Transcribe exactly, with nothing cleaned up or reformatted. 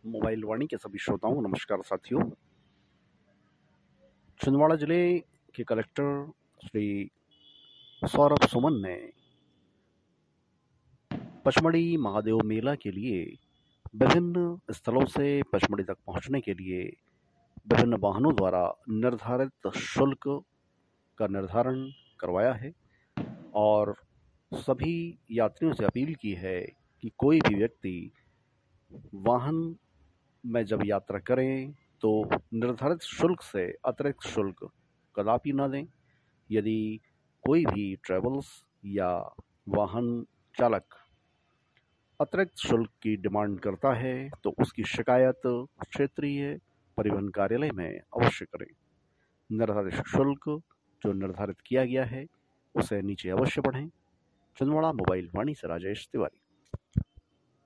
Mobile वाणी के सभी श्रोताओं को नमस्कार साथियों। छिंदवाड़ा जिले के कलेक्टर श्री सौरभ सुमन ने पचमढ़ी महादेव मेला के लिए विभिन्न स्थलों से पचमढ़ी तक पहुंचने के लिए विभिन्न वाहनों द्वारा निर्धारित शुल्क का निर्धारण करवाया है और सभी यात्रियों से अपील की है कि कोई भी व्यक्ति वाहन में जब यात्रा करें तो निर्धारित शुल्क से अतिरिक्त शुल्क कदापि न दें। यदि कोई भी ट्रेवल्स या वाहन चालक अतिरिक्त शुल्क की डिमांड करता है तो उसकी शिकायत क्षेत्रीय परिवहन कार्यालय में अवश्य करें। निर्धारित शुल्क जो निर्धारित किया गया है उसे नीचे अवश्य बढ़ें। छिंदवाड़ा मोबाइल वाणी से राजेश तिवारी।